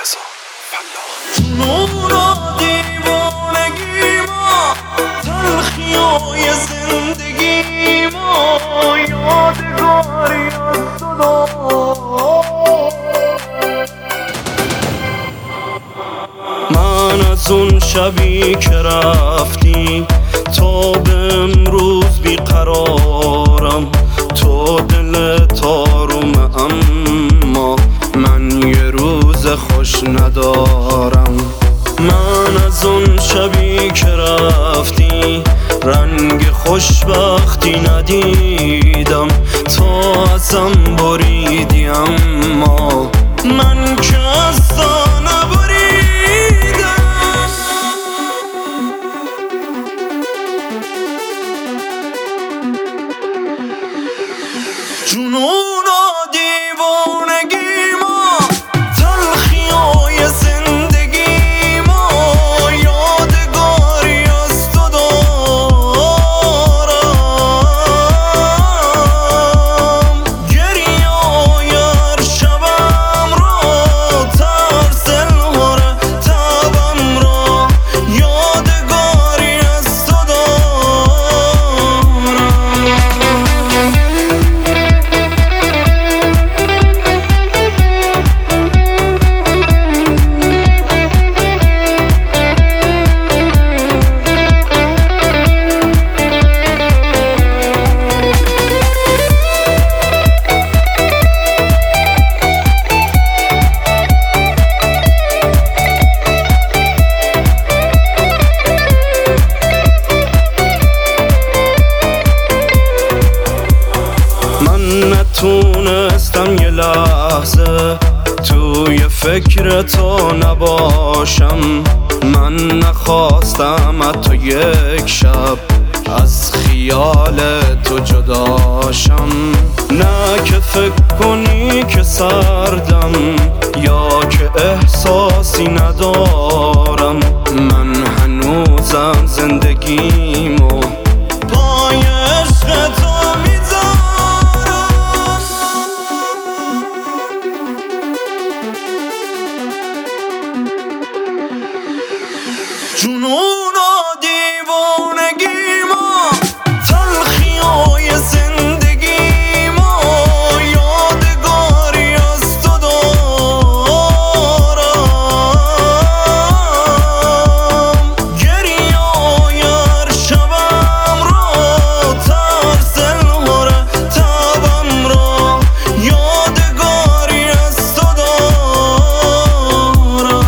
رضا فلاح. جنون دیوانگی ما، تلخیای زندگی ما، یادگاری از تو دارم. من از اون شبی که رفتی تا به امروز بیقرارم. تو دل تارومه اما من یه روز خوش ندارم. من از اون شبی که رفتی رنگ خوشبختی ندیدم. تو ازم بریدی اما من که از تو نبریدم. جنون و دیوانگی ما، تلخیای زندگی ما، یادگاری از تو دارم. گریه‌های هر شبم را، ترس الهاره تبم را، یادگاری از تو دارم. نتونستم یه لحظه توی فکر تو نباشم. من نخواستم حتی یک شب از خیال تو جداشم. نه که فکر کنی که سردم یا که احساسی ندارم. من هنوزم زندگیمو پای عشق تو جنون و دیوانگی ما، تلخیای زندگی ما، یادگاری از تو دارم. گریه‌های هر شبم را، ترس الهاره تبم را، یادگاری از تو دارم.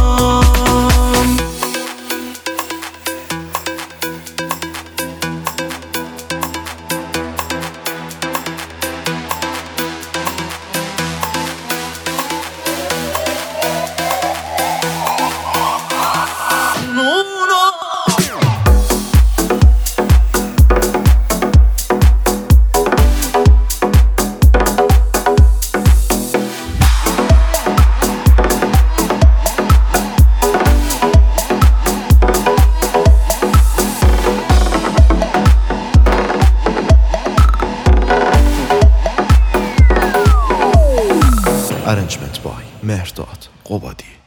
Arrangement by مهرداد قبادی.